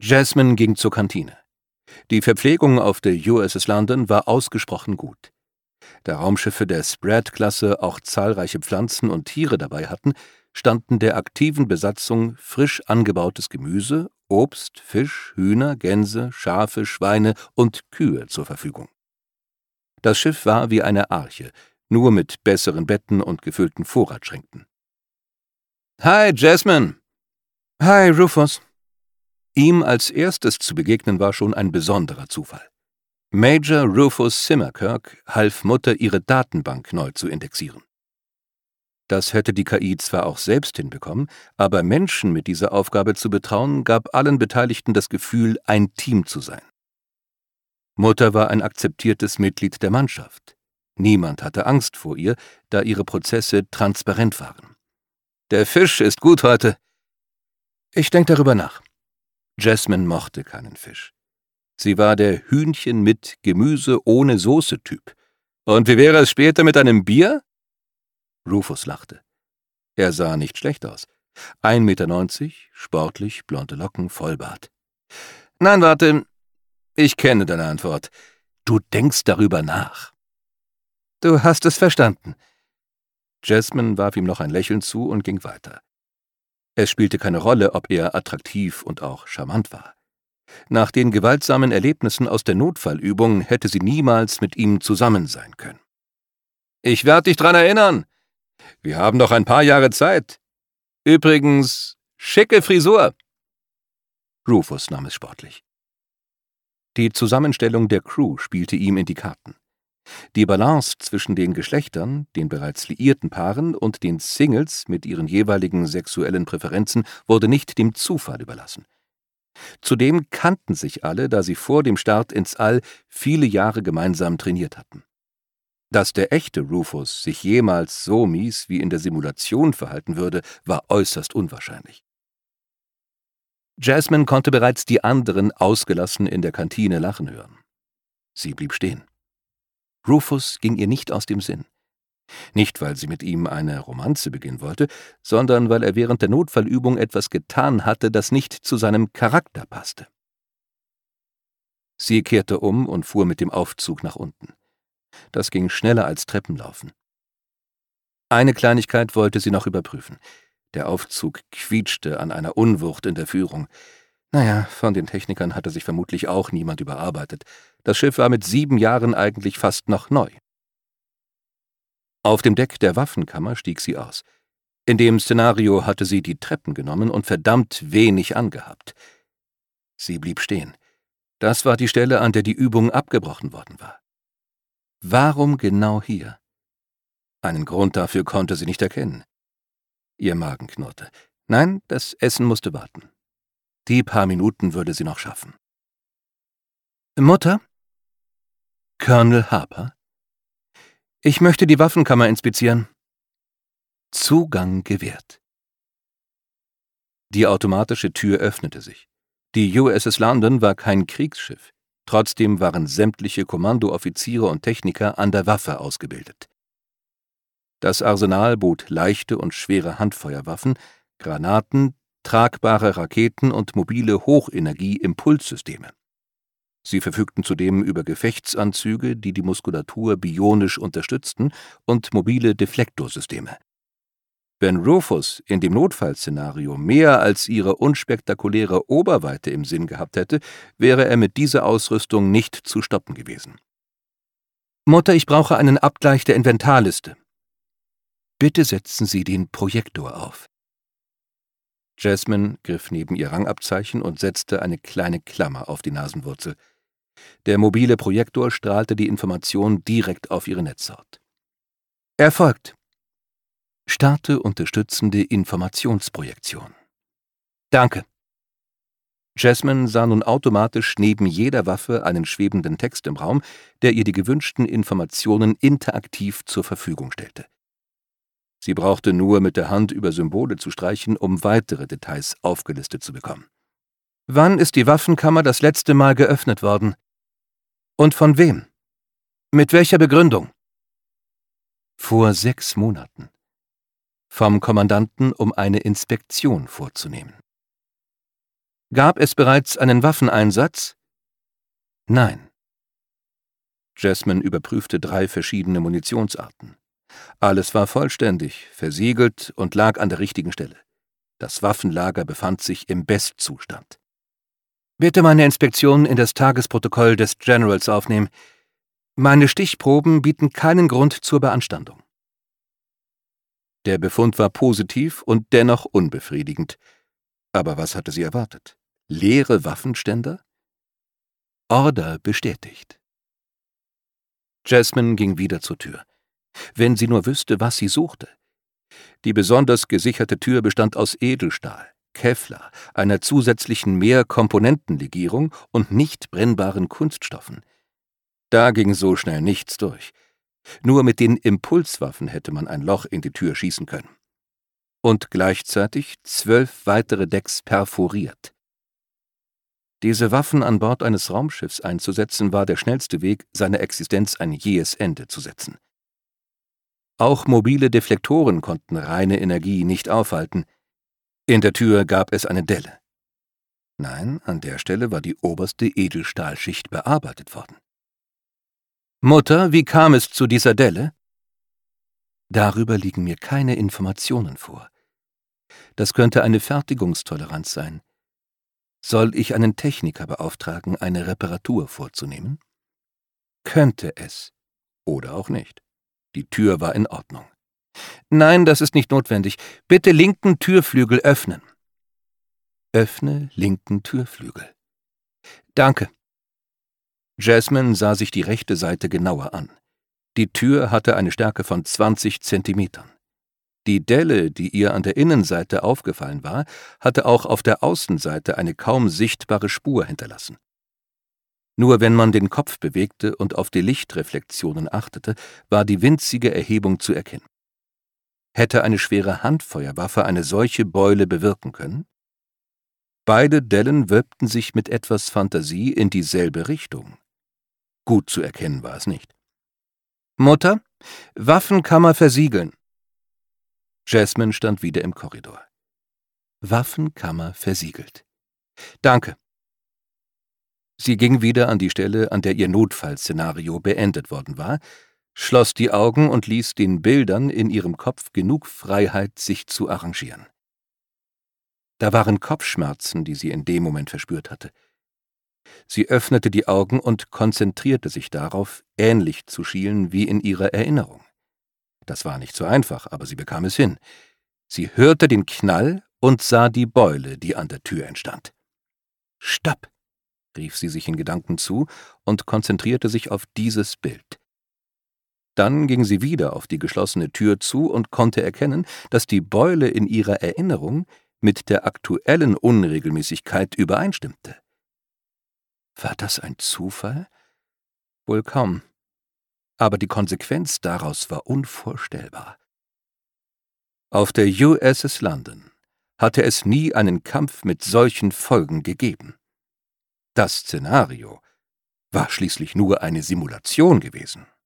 Jasmine ging zur Kantine. Die Verpflegung auf der USS London war ausgesprochen gut. Da Raumschiffe der Spread-Klasse auch zahlreiche Pflanzen und Tiere dabei hatten, standen der aktiven Besatzung frisch angebautes Gemüse, Obst, Fisch, Hühner, Gänse, Schafe, Schweine und Kühe zur Verfügung. Das Schiff war wie eine Arche, nur mit besseren Betten und gefüllten Vorratsschränken. »Hi, Jasmine!« »Hi, Rufus!« Ihm als erstes zu begegnen war schon ein besonderer Zufall. Major Rufus Simmerkirk half Mutter, ihre Datenbank neu zu indexieren. Das hätte die KI zwar auch selbst hinbekommen, aber Menschen mit dieser Aufgabe zu betrauen, gab allen Beteiligten das Gefühl, ein Team zu sein. Mutter war ein akzeptiertes Mitglied der Mannschaft. Niemand hatte Angst vor ihr, da ihre Prozesse transparent waren. »Der Fisch ist gut heute.« »Ich denke darüber nach.« Jasmine mochte keinen Fisch. Sie war der Hühnchen mit Gemüse ohne Soße-Typ. »Und wie wäre es später mit einem Bier?« Rufus lachte. Er sah nicht schlecht aus. 1,90 Meter, sportlich, blonde Locken, Vollbart. »Nein, warte, ich kenne deine Antwort. Du denkst darüber nach.« »Du hast es verstanden.« Jasmine warf ihm noch ein Lächeln zu und ging weiter. Es spielte keine Rolle, ob er attraktiv und auch charmant war. Nach den gewaltsamen Erlebnissen aus der Notfallübung hätte sie niemals mit ihm zusammen sein können. »Ich werde dich dran erinnern. Wir haben noch ein paar Jahre Zeit. Übrigens, schicke Frisur.« Rufus nahm es sportlich. Die Zusammenstellung der Crew spielte ihm in die Karten. Die Balance zwischen den Geschlechtern, den bereits liierten Paaren und den Singles mit ihren jeweiligen sexuellen Präferenzen wurde nicht dem Zufall überlassen. Zudem kannten sich alle, da sie vor dem Start ins All viele Jahre gemeinsam trainiert hatten. Dass der echte Rufus sich jemals so mies wie in der Simulation verhalten würde, war äußerst unwahrscheinlich. Jasmine konnte bereits die anderen ausgelassen in der Kantine lachen hören. Sie blieb stehen. Rufus ging ihr nicht aus dem Sinn. Nicht, weil sie mit ihm eine Romanze beginnen wollte, sondern weil er während der Notfallübung etwas getan hatte, das nicht zu seinem Charakter passte. Sie kehrte um und fuhr mit dem Aufzug nach unten. Das ging schneller als Treppenlaufen. Eine Kleinigkeit wollte sie noch überprüfen. Der Aufzug quietschte an einer Unwucht in der Führung. Naja, von den Technikern hatte sich vermutlich auch niemand überarbeitet. Das Schiff war mit 7 Jahren eigentlich fast noch neu. Auf dem Deck der Waffenkammer stieg sie aus. In dem Szenario hatte sie die Treppen genommen und verdammt wenig angehabt. Sie blieb stehen. Das war die Stelle, an der die Übung abgebrochen worden war. Warum genau hier? Einen Grund dafür konnte sie nicht erkennen. Ihr Magen knurrte. Nein, das Essen musste warten. Die paar Minuten würde sie noch schaffen. »Mutter?« »Colonel Harper?« »Ich möchte die Waffenkammer inspizieren.« »Zugang gewährt.« Die automatische Tür öffnete sich. Die USS London war kein Kriegsschiff. Trotzdem waren sämtliche Kommandooffiziere und Techniker an der Waffe ausgebildet. Das Arsenal bot leichte und schwere Handfeuerwaffen, Granaten, tragbare Raketen und mobile Hochenergie-Impulssysteme. Sie verfügten zudem über Gefechtsanzüge, die die Muskulatur bionisch unterstützten, und mobile Deflektorsysteme. Wenn Rufus in dem Notfallszenario mehr als ihre unspektakuläre Oberweite im Sinn gehabt hätte, wäre er mit dieser Ausrüstung nicht zu stoppen gewesen. »Mutter, ich brauche einen Abgleich der Inventarliste.« »Bitte setzen Sie den Projektor auf.« Jasmine griff neben ihr Rangabzeichen und setzte eine kleine Klammer auf die Nasenwurzel. Der mobile Projektor strahlte die Information direkt auf ihre Netzhaut. »Erfolgt. Starte unterstützende Informationsprojektion.« »Danke.« Jasmine sah nun automatisch neben jeder Waffe einen schwebenden Text im Raum, der ihr die gewünschten Informationen interaktiv zur Verfügung stellte. Sie brauchte nur mit der Hand über Symbole zu streichen, um weitere Details aufgelistet zu bekommen. »Wann ist die Waffenkammer das letzte Mal geöffnet worden? Und von wem? Mit welcher Begründung?« »Vor 6 Monaten. Vom Kommandanten, um eine Inspektion vorzunehmen.« Gab es bereits einen Waffeneinsatz? Nein. Jasmine überprüfte 3 verschiedene Munitionsarten. Alles war vollständig, versiegelt und lag an der richtigen Stelle. Das Waffenlager befand sich im Bestzustand. Bitte meine Inspektion in das Tagesprotokoll des Generals aufnehmen. Meine Stichproben bieten keinen Grund zur Beanstandung. Der Befund war positiv und dennoch unbefriedigend. Aber was hatte sie erwartet? Leere Waffenständer? Order bestätigt. Jasmine ging wieder zur Tür. Wenn sie nur wüsste, was sie suchte. Die besonders gesicherte Tür bestand aus Edelstahl, Kevlar, einer zusätzlichen Mehrkomponentenlegierung und nicht brennbaren Kunststoffen. Da ging so schnell nichts durch. Nur mit den Impulswaffen hätte man ein Loch in die Tür schießen können. Und gleichzeitig 12 weitere Decks perforiert. Diese Waffen an Bord eines Raumschiffs einzusetzen, war der schnellste Weg, seiner Existenz ein jähes Ende zu setzen. Auch mobile Deflektoren konnten reine Energie nicht aufhalten. In der Tür gab es eine Delle. Nein, an der Stelle war die oberste Edelstahlschicht bearbeitet worden. »Mutter, wie kam es zu dieser Delle?« Darüber liegen mir keine Informationen vor. Das könnte eine Fertigungstoleranz sein. Soll ich einen Techniker beauftragen, eine Reparatur vorzunehmen? Könnte es. Oder auch nicht. Die Tür war in Ordnung. Nein, das ist nicht notwendig. Bitte linken Türflügel öffnen. Öffne linken Türflügel. Danke. Jasmine sah sich die rechte Seite genauer an. Die Tür hatte eine Stärke von 20 Zentimetern. Die Delle, die ihr an der Innenseite aufgefallen war, hatte auch auf der Außenseite eine kaum sichtbare Spur hinterlassen. Nur wenn man den Kopf bewegte und auf die Lichtreflexionen achtete, war die winzige Erhebung zu erkennen. Hätte eine schwere Handfeuerwaffe eine solche Beule bewirken können? Beide Dellen wölbten sich mit etwas Fantasie in dieselbe Richtung. Gut zu erkennen war es nicht. »Mutter, Waffenkammer versiegeln!« Jasmine stand wieder im Korridor. Waffenkammer versiegelt. »Danke.« Sie ging wieder an die Stelle, an der ihr Notfallszenario beendet worden war, schloss die Augen und ließ den Bildern in ihrem Kopf genug Freiheit, sich zu arrangieren. Da waren Kopfschmerzen, die sie in dem Moment verspürt hatte. Sie öffnete die Augen und konzentrierte sich darauf, ähnlich zu schielen wie in ihrer Erinnerung. Das war nicht so einfach, aber sie bekam es hin. Sie hörte den Knall und sah die Beule, die an der Tür entstand. »Stopp«, rief sie sich in Gedanken zu und konzentrierte sich auf dieses Bild. Dann ging sie wieder auf die geschlossene Tür zu und konnte erkennen, dass die Beule in ihrer Erinnerung mit der aktuellen Unregelmäßigkeit übereinstimmte. War das ein Zufall? Wohl kaum. Aber die Konsequenz daraus war unvorstellbar. Auf der USS London hatte es nie einen Kampf mit solchen Folgen gegeben. Das Szenario war schließlich nur eine Simulation gewesen.